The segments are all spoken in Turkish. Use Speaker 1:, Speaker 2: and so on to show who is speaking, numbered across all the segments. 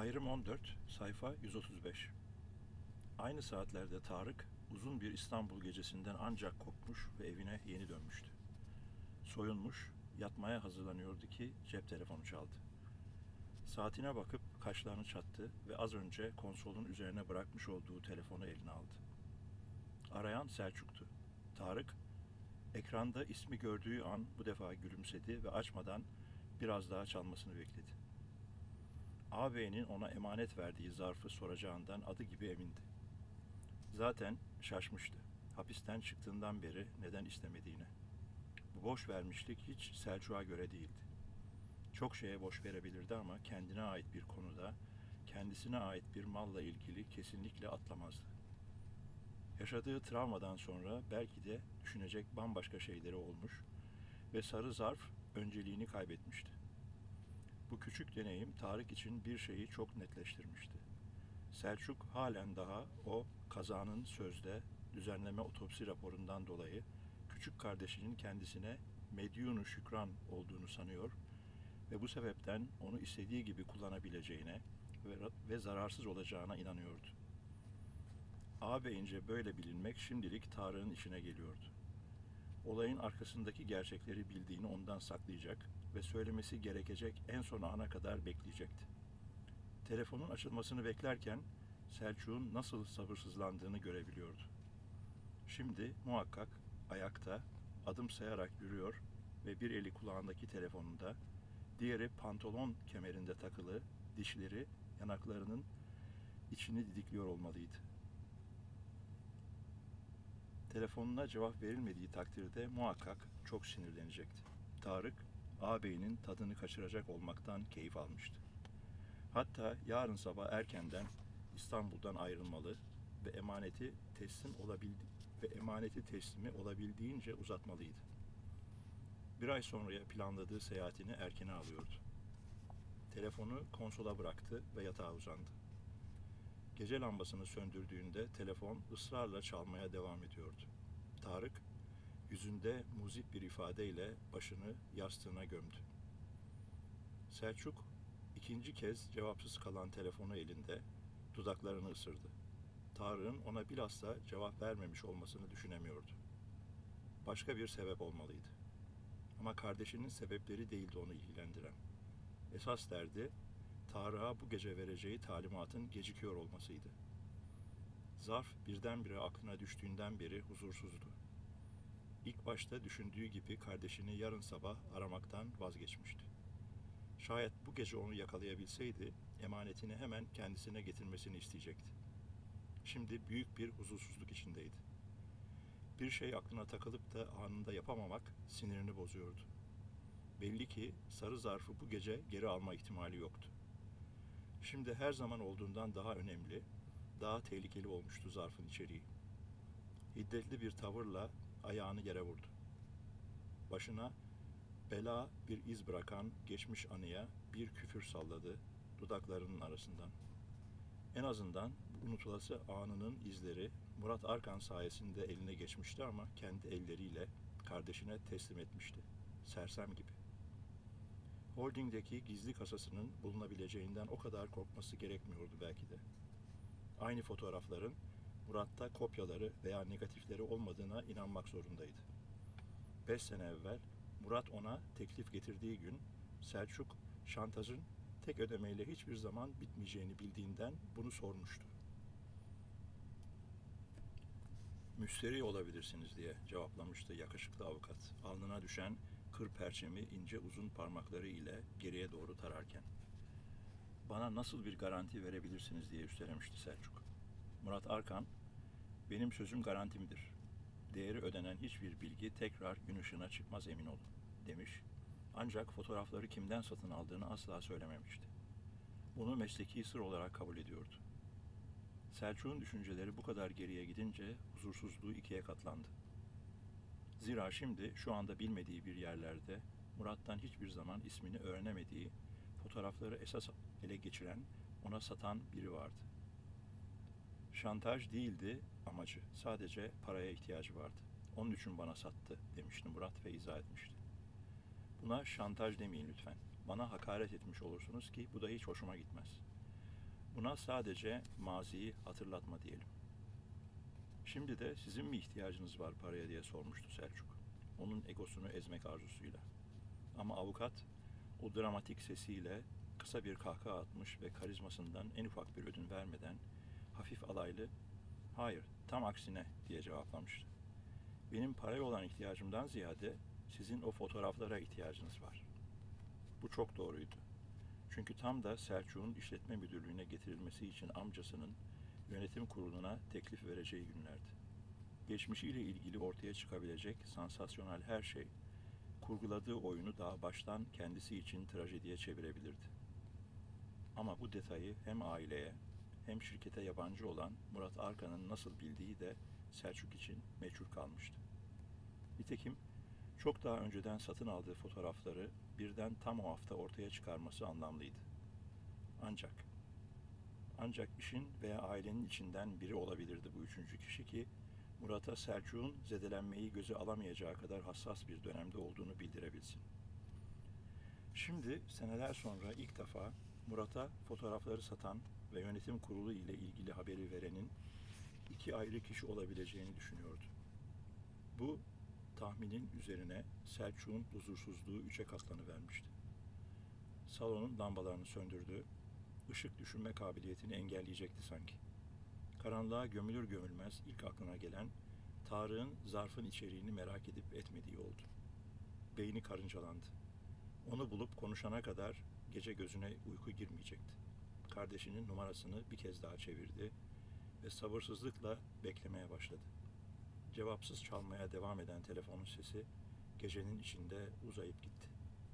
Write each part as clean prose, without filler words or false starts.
Speaker 1: Ayrım 14, sayfa 135. Aynı saatlerde Tarık, uzun bir İstanbul gecesinden ancak kopmuş ve evine yeni dönmüştü. Soyunmuş, yatmaya hazırlanıyordu ki cep telefonu çaldı. Saatine bakıp kaşlarını çattı ve az önce konsolun üzerine bırakmış olduğu telefonu eline aldı. Arayan Selçuk'tu. Tarık, ekranda ismi gördüğü an bu defa gülümsedi ve açmadan biraz daha çalmasını bekledi. Ağabeyinin ona emanet verdiği zarfı soracağından adı gibi emindi. Zaten şaşmıştı. Hapisten çıktığından beri neden istemediğine. Bu boş vermişlik hiç Selçuk'a göre değildi. Çok şeye boş verebilirdi ama kendine ait bir konuda, kendisine ait bir malla ilgili kesinlikle atlamazdı. Yaşadığı travmadan sonra belki de düşünecek bambaşka şeyleri olmuş ve sarı zarf önceliğini kaybetmişti. Bu küçük deneyim Tarık için bir şeyi çok netleştirmişti. Selçuk halen daha o kazanın sözde düzenleme otopsi raporundan dolayı küçük kardeşinin kendisine medyunu şükran olduğunu sanıyor ve bu sebepten onu istediği gibi kullanabileceğine ve zararsız olacağına inanıyordu. Ağabeyince böyle bilinmek şimdilik Tarık'ın işine geliyordu. Olayın arkasındaki gerçekleri bildiğini ondan saklayacak ve söylemesi gerekecek en son ana kadar bekleyecekti. Telefonun açılmasını beklerken Selçuk'un nasıl sabırsızlandığını görebiliyordu. Şimdi muhakkak ayakta, adım sayarak yürüyor ve bir eli kulağındaki telefonunda, diğeri pantolon kemerinde takılı, dişleri yanaklarının içini didikliyor olmalıydı. Telefonuna cevap verilmediği takdirde muhakkak çok sinirlenecekti. Tarık, ağabeyinin tadını kaçıracak olmaktan keyif almıştı. Hatta yarın sabah erkenden İstanbul'dan ayrılmalı ve emaneti teslimi olabildiğince uzatmalıydı. Bir ay sonraya planladığı seyahatini erkene alıyordu. Telefonu konsola bıraktı ve yatağa uzandı. Gece lambasını söndürdüğünde telefon ısrarla çalmaya devam ediyordu. Tarık, yüzünde muzip bir ifadeyle başını yastığına gömdü. Selçuk, ikinci kez cevapsız kalan telefonu elinde, dudaklarını ısırdı. Tarık'ın ona bilhassa cevap vermemiş olmasını düşünemiyordu. Başka bir sebep olmalıydı. Ama kardeşinin sebepleri değildi onu ilgilendiren. Esas derdi, Tarık'a bu gece vereceği talimatın gecikiyor olmasıydı. Zarf birdenbire aklına düştüğünden beri huzursuzdu. İlk başta düşündüğü gibi kardeşini yarın sabah aramaktan vazgeçmişti. Şayet bu gece onu yakalayabilseydi, emanetini hemen kendisine getirmesini isteyecekti. Şimdi büyük bir huzursuzluk içindeydi. Bir şey aklına takılıp da anında yapamamak sinirini bozuyordu. Belli ki sarı zarfı bu gece geri alma ihtimali yoktu. Şimdi her zaman olduğundan daha önemli, daha tehlikeli olmuştu zarfın içeriği. Hiddetli bir tavırla ayağını yere vurdu. Başına bela bir iz bırakan geçmiş anıya bir küfür salladı dudaklarının arasından. En azından bu unutulası anının izleri Murat Arkan sayesinde eline geçmişti ama kendi elleriyle kardeşine teslim etmişti. Sersem gibi. Holding'deki gizli kasasının bulunabileceğinden o kadar korkması gerekmiyordu belki de. Aynı fotoğrafların Murat'ta kopyaları veya negatifleri olmadığına inanmak zorundaydı. 5 sene evvel Murat ona teklif getirdiği gün Selçuk şantajın tek ödemeyle hiçbir zaman bitmeyeceğini bildiğinden bunu sormuştu. Müşteri olabilirsiniz diye cevaplamıştı yakışıklı avukat. Alnına düşen kır perçemi ince uzun parmakları ile geriye doğru tararken. Bana nasıl bir garanti verebilirsiniz diye üstelemişti Selçuk. Murat Arkan, benim sözüm garantimdir. Değeri ödenen hiçbir bilgi tekrar gün ışığına çıkmaz emin olun, demiş. Ancak fotoğrafları kimden satın aldığını asla söylememişti. Bunu mesleki sır olarak kabul ediyordu. Selçuk'un düşünceleri bu kadar geriye gidince huzursuzluğu ikiye katlandı. Zira şimdi şu anda bilmediği bir yerlerde Murat'tan hiçbir zaman ismini öğrenemediği, fotoğrafları esas ele geçiren, ona satan biri vardı. Şantaj değildi amacı, sadece paraya ihtiyacı vardı. Onun için bana sattı demişti Murat ve izah etmişti. Buna şantaj demeyin lütfen. Bana hakaret etmiş olursunuz ki bu da hiç hoşuma gitmez. Buna sadece maziyi hatırlatma diyelim. Şimdi de sizin mi ihtiyacınız var paraya diye sormuştu Selçuk. Onun egosunu ezmek arzusuyla. Ama avukat o dramatik sesiyle kısa bir kahkaha atmış ve karizmasından en ufak bir ödün vermeden hafif alaylı "Hayır, tam aksine" diye cevaplamıştı. Benim paraya olan ihtiyacımdan ziyade sizin o fotoğraflara ihtiyacınız var. Bu çok doğruydu. Çünkü tam da Selçuk'un işletme müdürlüğüne getirilmesi için amcasının yönetim kuruluna teklif vereceği günlerdi. Geçmişiyle ilgili ortaya çıkabilecek sansasyonel her şey, kurguladığı oyunu daha baştan kendisi için trajediye çevirebilirdi. Ama bu detayı hem aileye hem şirkete yabancı olan Murat Arkan'ın nasıl bildiği de Selçuk için meçhul kalmıştı. Nitekim çok daha önceden satın aldığı fotoğrafları birden tam o hafta ortaya çıkarması anlamlıydı. Ancak işin veya ailenin içinden biri olabilirdi bu üçüncü kişi ki Murat'a Selçuk'un zedelenmeyi göze alamayacağı kadar hassas bir dönemde olduğunu bildirebilsin. Şimdi seneler sonra ilk defa Murat'a fotoğrafları satan ve yönetim kurulu ile ilgili haberi verenin iki ayrı kişi olabileceğini düşünüyordu. Bu tahminin üzerine Selçuk'un huzursuzluğu üçe katlanıvermişti. Salonun lambalarını söndürdü, ışık düşünme kabiliyetini engelleyecekti sanki. Karanlığa gömülür gömülmez ilk aklına gelen Tarık'ın zarfın içeriğini merak edip etmediği oldu. Beyni karıncalandı. Onu bulup konuşana kadar gece gözüne uyku girmeyecekti. Kardeşinin numarasını bir kez daha çevirdi ve sabırsızlıkla beklemeye başladı. Cevapsız çalmaya devam eden telefonun sesi gecenin içinde uzayıp gitti.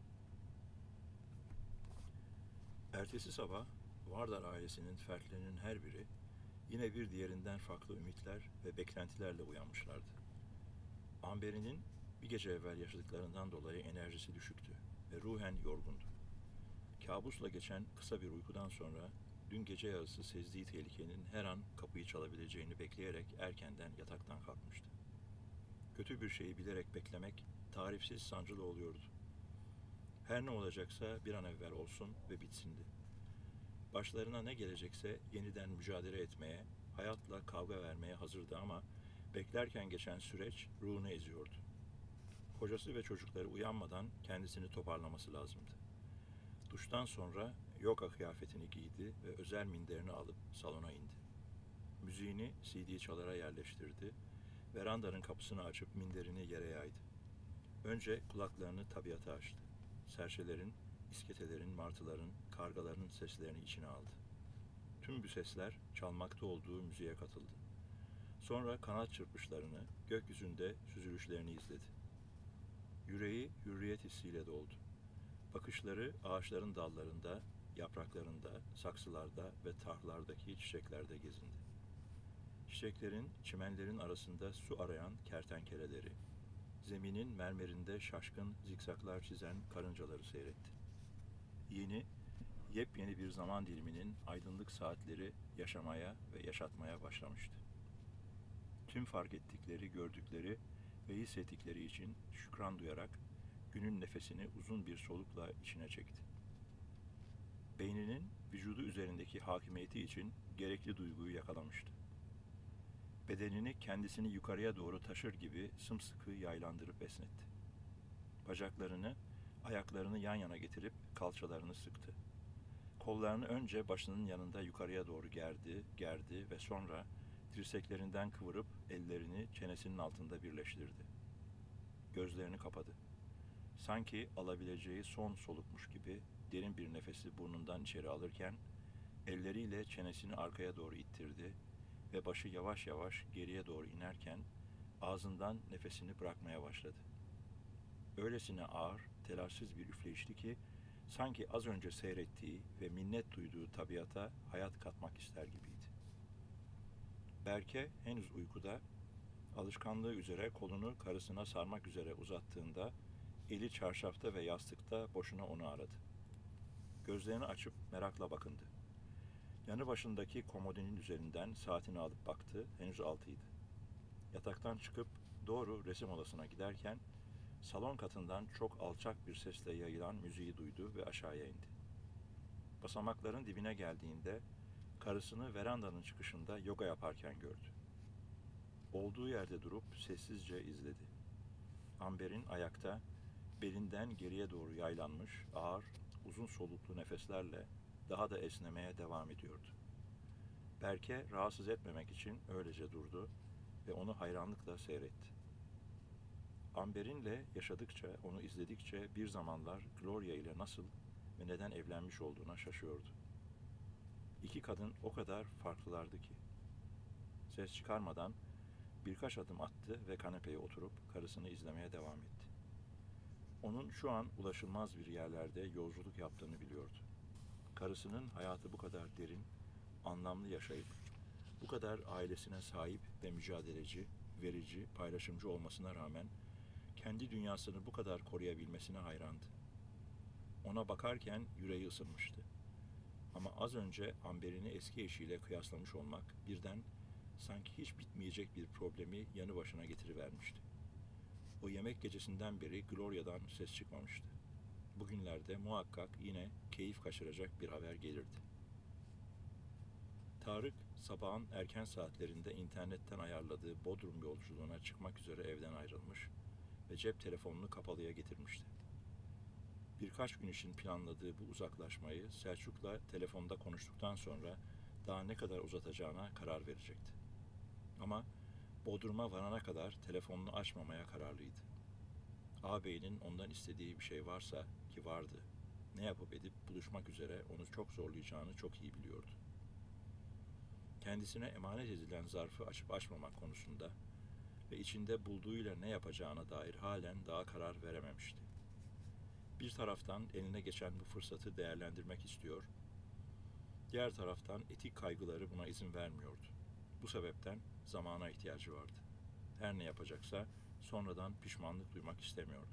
Speaker 1: Ertesi sabah Vardar ailesinin fertlerinin her biri yine bir diğerinden farklı ümitler ve beklentilerle uyanmışlardı. Amberi'nin bir gece evvel yaşadıklarından dolayı enerjisi düşüktü ve ruhen yorgundu. Kabusla geçen kısa bir uykudan sonra dün gece yarısı sezdiği tehlikenin her an kapıyı çalabileceğini bekleyerek erkenden yataktan kalkmıştı. Kötü bir şeyi bilerek beklemek tarifsiz sancılı oluyordu. Her ne olacaksa bir an evvel olsun ve bitsindi. Başlarına ne gelecekse yeniden mücadele etmeye, hayatla kavga vermeye hazırdı ama beklerken geçen süreç ruhunu eziyordu. Kocası ve çocukları uyanmadan kendisini toparlaması lazımdı. Duştan sonra yoga kıyafetini giydi ve özel minderini alıp salona indi. Müziğini CD çalara yerleştirdi, verandanın kapısını açıp minderini yere yaydı. Önce kulaklarını tabiata açtı. Serçelerin, isketelerin, martıların, kargaların seslerini içine aldı. Tüm bu sesler çalmakta olduğu müziğe katıldı. Sonra kanat çırpışlarını, gökyüzünde süzülüşlerini izledi. Yüreği hürriyet hissiyle doldu. Bakışları ağaçların dallarında, yapraklarında, saksılarda ve tarhlardaki çiçeklerde gezindi. Çiçeklerin, çimenlerin arasında su arayan kertenkeleleri, zeminin mermerinde şaşkın zikzaklar çizen karıncaları seyretti. Yepyeni bir zaman diliminin aydınlık saatleri yaşamaya ve yaşatmaya başlamıştı. Tüm fark ettikleri, gördükleri ve hissettikleri için şükran duyarak günün nefesini uzun bir solukla içine çekti. Beyninin vücudu üzerindeki hakimiyeti için gerekli duyguyu yakalamıştı. Bedenini kendisini yukarıya doğru taşır gibi sımsıkı yaylandırıp esnetti. Bacaklarını, ayaklarını yan yana getirip kalçalarını sıktı. Kollarını önce başının yanında yukarıya doğru gerdi ve sonra dirseklerinden kıvırıp ellerini çenesinin altında birleştirdi. Gözlerini kapadı. Sanki alabileceği son solukmuş gibi derin bir nefesi burnundan içeri alırken elleriyle çenesini arkaya doğru ittirdi ve başı yavaş yavaş geriye doğru inerken ağzından nefesini bırakmaya başladı. Öylesine ağır, telaşsız bir üfleyişti ki sanki az önce seyrettiği ve minnet duyduğu tabiata hayat katmak ister gibiydi. Berke henüz uykuda, alışkanlığı üzere kolunu karısına sarmak üzere uzattığında eli çarşafta ve yastıkta boşuna onu aradı. Gözlerini açıp merakla bakındı. Yanı başındaki komodinin üzerinden saatini alıp baktı, henüz 6'ydı. Yataktan çıkıp doğru resim odasına giderken salon katından çok alçak bir sesle yayılan müziği duydu ve aşağıya indi. Basamakların dibine geldiğinde Karısını verandanın çıkışında yoga yaparken gördü. Olduğu yerde durup sessizce izledi. Amber'in ayakta, belinden geriye doğru yaylanmış, ağır, uzun soluklu nefeslerle daha da esnemeye devam ediyordu. Berke rahatsız etmemek için öylece durdu ve onu hayranlıkla seyretti. Amber'inle yaşadıkça, onu izledikçe bir zamanlar Gloria ile nasıl ve neden evlenmiş olduğuna şaşıyordu. İki kadın o kadar farklılardı ki. Ses çıkarmadan birkaç adım attı ve kanepeye oturup karısını izlemeye devam etti. Onun şu an ulaşılmaz bir yerlerde yolculuk yaptığını biliyordu. Karısının hayatı bu kadar derin, anlamlı yaşayıp, bu kadar ailesine sahip ve mücadeleci, verici, paylaşımcı olmasına rağmen kendi dünyasını bu kadar koruyabilmesine hayrandı. Ona bakarken yüreği ısınmıştı. Ama az önce Amber'ini eski eşiyle kıyaslamış olmak birden sanki hiç bitmeyecek bir problemi yanı başına getirivermişti. O yemek gecesinden beri Gloria'dan ses çıkmamıştı. Bugünlerde muhakkak yine keyif kaçıracak bir haber gelirdi. Tarık sabahın erken saatlerinde internetten ayarladığı Bodrum yolculuğuna çıkmak üzere evden ayrılmış ve cep telefonunu kapalıya getirmişti. Birkaç gün için planladığı bu uzaklaşmayı Selçuk'la telefonda konuştuktan sonra daha ne kadar uzatacağına karar verecekti. Ama Bodrum'a varana kadar telefonunu açmamaya kararlıydı. Ağabeyinin ondan istediği bir şey varsa ki vardı, ne yapıp edip buluşmak üzere onu çok zorlayacağını çok iyi biliyordu. Kendisine emanet edilen zarfı açıp açmamak konusunda ve içinde bulduğuyla ne yapacağına dair halen daha karar verememişti. Bir taraftan eline geçen bu fırsatı değerlendirmek istiyor, diğer taraftan etik kaygıları buna izin vermiyordu. Bu sebepten zamana ihtiyacı vardı. Her ne yapacaksa sonradan pişmanlık duymak istemiyordu.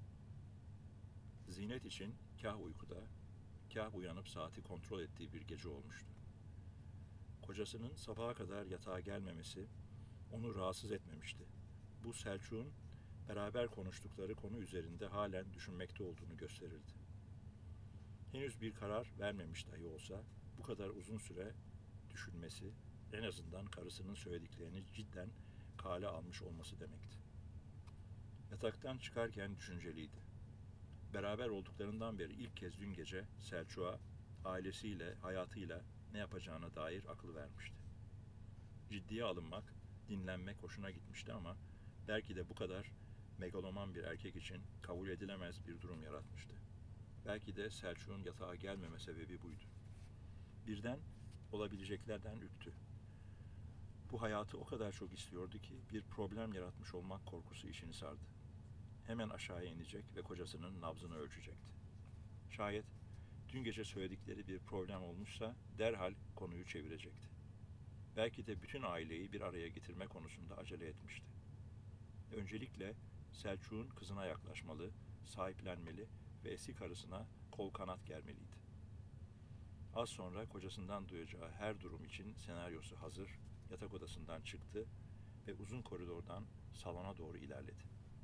Speaker 1: Zinet için kah uykuda, kah uyanıp saati kontrol ettiği bir gece olmuştu. Kocasının sabaha kadar yatağa gelmemesi onu rahatsız etmemişti. Bu Selçuk'un beraber konuştukları konu üzerinde halen düşünmekte olduğunu gösterirdi. Henüz bir karar vermemiş dahi olsa bu kadar uzun süre düşünmesi en azından karısının söylediklerini cidden kale almış olması demekti. Yataktan çıkarken düşünceliydi. Beraber olduklarından beri ilk kez dün gece Selçuk'a ailesiyle, hayatıyla ne yapacağına dair akıl vermişti. Ciddiye alınmak, dinlenmek hoşuna gitmişti ama belki de bu kadar megaloman bir erkek için kabul edilemez bir durum yaratmıştı. Belki de Selçuk'un yatağa gelmeme sebebi buydu. Birden olabileceklerden ürktü. Bu hayatı o kadar çok istiyordu ki bir problem yaratmış olmak korkusu içini sardı. Hemen aşağıya inecek ve kocasının nabzını ölçecekti. Şayet dün gece söyledikleri bir problem olmuşsa derhal konuyu çevirecekti. Belki de bütün aileyi bir araya getirme konusunda acele etmişti. Öncelikle Selçuk'un kızına yaklaşmalı, sahiplenmeli ve eski karısına kol kanat germeliydi. Az sonra kocasından duyacağı her durum için senaryosu hazır, yatak odasından çıktı ve uzun koridordan salona doğru ilerledi.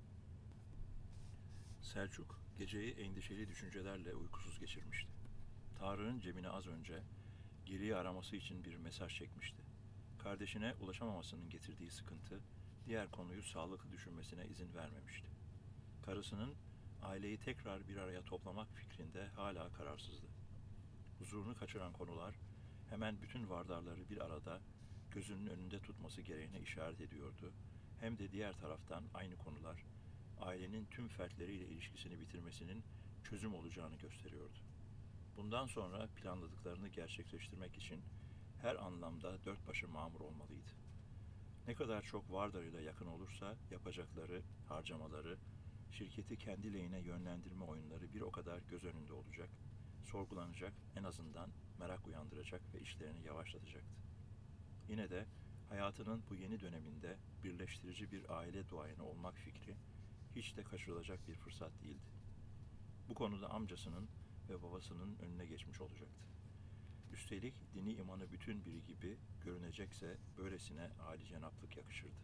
Speaker 1: Selçuk geceyi endişeli düşüncelerle uykusuz geçirmişti. Tarık'ın cebine az önce geriye araması için bir mesaj çekmişti. Kardeşine ulaşamamasının getirdiği sıkıntı diğer konuyu sağlıklı düşünmesine izin vermemişti. Karısının aileyi tekrar bir araya toplamak fikrinde hala kararsızdı. Huzurunu kaçıran konular hemen bütün vardarları bir arada gözünün önünde tutması gereğine işaret ediyordu. Hem de diğer taraftan aynı konular ailenin tüm fertleriyle ilişkisini bitirmesinin çözüm olacağını gösteriyordu. Bundan sonra planladıklarını gerçekleştirmek için her anlamda dört başı mamur olmalıydı. Ne kadar çok vardarıyla yakın olursa yapacakları, harcamaları, şirketi kendi lehine yönlendirme oyunları bir o kadar göz önünde olacak, sorgulanacak, en azından merak uyandıracak ve işlerini yavaşlatacaktı. Yine de hayatının bu yeni döneminde birleştirici bir aile duayeni olmak fikri hiç de kaçırılacak bir fırsat değildi. Bu konuda amcasının ve babasının önüne geçmiş olacaktı. Üstelik dini imanı bütün biri gibi görünecekse böylesine âlicenaplık yakışırdı.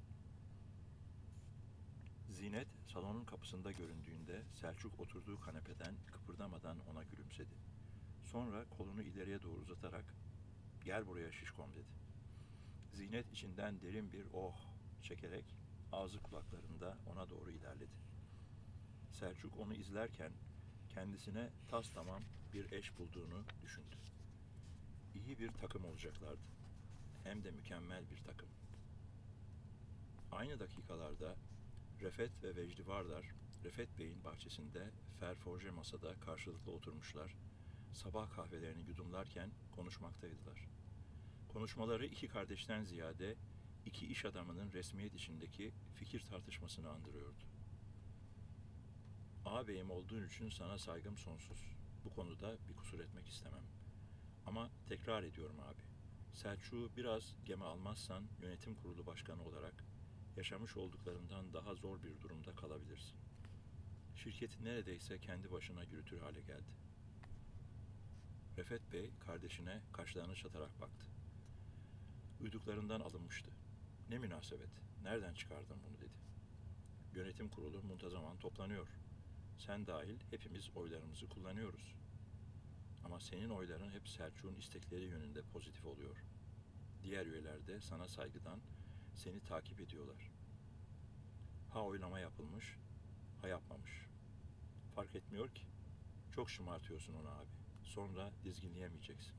Speaker 1: Zinet salonun kapısında göründüğünde Selçuk oturduğu kanepeden kıpırdamadan ona gülümsedi. Sonra kolunu ileriye doğru uzatarak Gel buraya şişkom dedi. Zinet içinden derin bir oh çekerek ağzı kulaklarında ona doğru ilerledi. Selçuk onu izlerken kendisine tas tamam bir eş bulduğunu düşündü. İyi bir takım olacaklardı. Hem de mükemmel bir takım. Aynı dakikalarda Refet ve Vecdi Vardar, Refet Bey'in bahçesinde ferforje masada karşılıklı oturmuşlar, sabah kahvelerini yudumlarken konuşmaktaydılar. Konuşmaları iki kardeşten ziyade iki iş adamının resmiyet içindeki fikir tartışmasını andırıyordu. Ağabeyim olduğun için sana saygım sonsuz. Bu konuda bir kusur etmek istemem. Ama tekrar ediyorum abi, Selçuk'u biraz geme almazsan yönetim kurulu başkanı olarak yaşamış olduklarından daha zor bir durumda kalabilirsin. Şirketi neredeyse kendi başına yürütür hale geldi. Refet Bey kardeşine kaşlarını çatarak baktı. Uyduklarından alınmıştı. Ne münasebet, nereden çıkardın bunu dedi. Yönetim kurulu muntazaman toplanıyor. Sen dahil hepimiz oylarımızı kullanıyoruz. Ama senin oyların hep Selçuk'un istekleri yönünde pozitif oluyor. Diğer üyeler de sana saygıdan seni takip ediyorlar. Ha oylama yapılmış, ha yapmamış. Fark etmiyor ki. Çok şımartıyorsun onu abi. Sonra dizginleyemeyeceksin.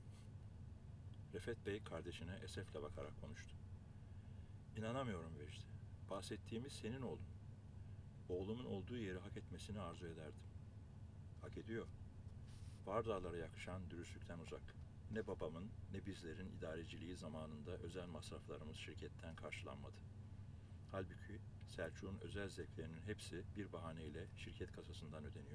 Speaker 1: Refet Bey kardeşine esefle bakarak konuştu. İnanamıyorum Vecdi. Bahsettiğimiz senin oğlun. Oğlumun olduğu yeri hak etmesini arzu ederdim. Hak ediyor. Vardarlara yakışan dürüstlükten uzak. Ne babamın ne bizlerin idareciliği zamanında özel masraflarımız şirketten karşılanmadı. Halbuki Selçuk'un özel zevklerinin hepsi bir bahaneyle şirket kasasından ödeniyor.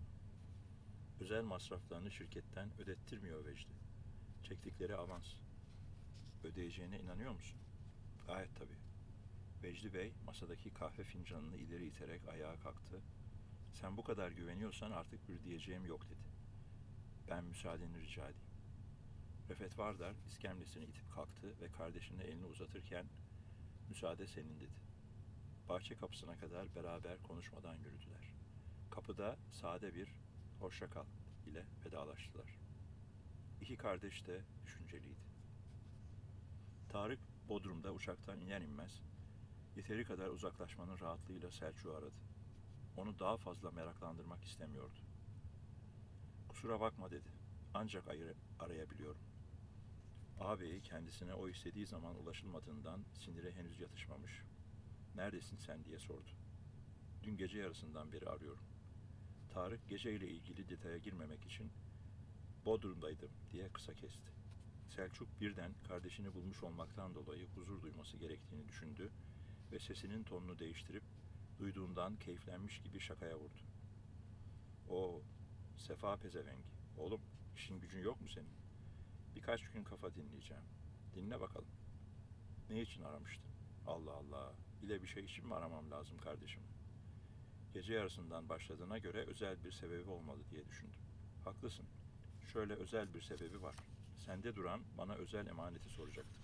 Speaker 1: Özel masraflarını şirketten ödettirmiyor Vecdi. Çektikleri avans. Ödeyeceğine inanıyor musun? Gayet tabii. Vecdi Bey masadaki kahve fincanını ileri iterek ayağa kalktı. Sen bu kadar güveniyorsan artık bir diyeceğim yok dedi. Ben müsaadeni rica edeyim. Refet Vardar iskemlesini itip kalktı ve kardeşine elini uzatırken müsaade senin dedi. Bahçe kapısına kadar beraber konuşmadan yürüdüler. Kapıda sade bir hoşça kal ile vedalaştılar. İki kardeş de düşünceliydi. Tarık Bodrum'da uçaktan iner inmez yeteri kadar uzaklaşmanın rahatlığıyla Selçuk'u aradı. Onu daha fazla meraklandırmak istemiyordu. Kusura bakma dedi. Ancak arayabiliyorum. Ağabeyi kendisine o istediği zaman ulaşılmadığından sinire henüz yatışmamış. Neredesin sen diye sordu. Dün gece yarısından beri arıyorum. Tarık geceyle ilgili detaya girmemek için Bodrum'daydım diye kısa kesti. Selçuk birden kardeşini bulmuş olmaktan dolayı huzur duyması gerektiğini düşündü ve sesinin tonunu değiştirip duyduğundan keyiflenmiş gibi şakaya vurdu. O sefa pezevengi. Oğlum işin gücün yok mu senin? Birkaç gün kafa dinleyeceğim. Dinle bakalım. Ne için aramıştın? Allah Allah. Bile bir şey için mi aramam lazım kardeşim? Gece yarısından başladığına göre özel bir sebebi olmalı diye düşündüm. Haklısın. Şöyle özel bir sebebi var. Sende duran bana özel emaneti soracaktım.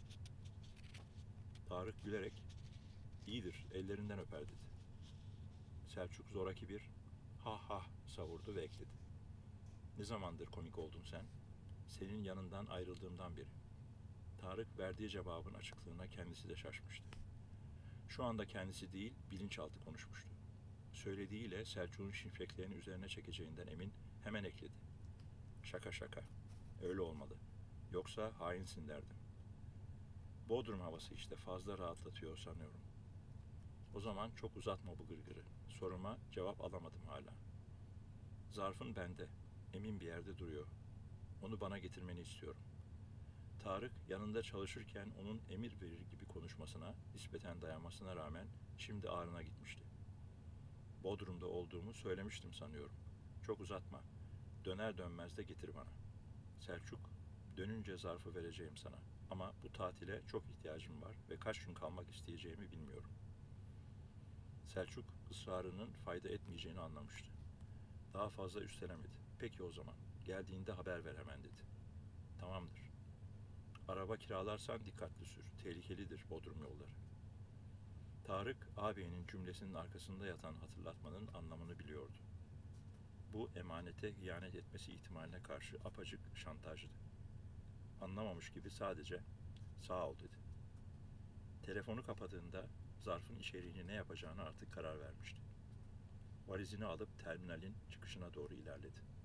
Speaker 1: Tarık gülerek, iyidir ellerinden öper dedi. Selçuk zoraki bir ha ha savurdu ve ekledi. Ne zamandır komik oldun sen? Senin yanından ayrıldığımdan beri. Tarık verdiği cevabın açıklığına kendisi de şaşmıştı. Şu anda kendisi değil, bilinçaltı konuşmuştu. Söylediğiyle Selçuk'un şifreklerini üzerine çekeceğinden emin hemen ekledi. Şaka şaka, öyle olmalı. Yoksa hainsin derdim. Bodrum havası işte fazla rahatlatıyor sanıyorum. O zaman çok uzatma bu gırgırı. Soruma cevap alamadım hala. Zarfın bende, emin bir yerde duruyor. Onu bana getirmeni istiyorum. Tarık yanında çalışırken onun emir verir gibi konuşmasına, nispeten dayanmasına rağmen şimdi ağrına gitmişti. Bodrum'da olduğumu söylemiştim sanıyorum. Çok uzatma. Döner dönmez de getir bana. Selçuk, dönünce zarfı vereceğim sana. Ama bu tatile çok ihtiyacım var ve kaç gün kalmak isteyeceğimi bilmiyorum. Selçuk ısrarının fayda etmeyeceğini anlamıştı. Daha fazla üstelemedi. Peki o zaman. Geldiğinde haber ver hemen dedi. Tamamdır. Araba kiralarsan dikkatli sür. Tehlikelidir Bodrum yolları. Tarık, ağabeyinin cümlesinin arkasında yatan hatırlatmanın anlamını biliyordu. Bu emanete ihanet etmesi ihtimaline karşı apacık şantajdı. Anlamamış gibi sadece sağ ol dedi. Telefonu kapadığında zarfın içeriğini ne yapacağını artık karar vermişti. Valizini alıp terminalin çıkışına doğru ilerledi.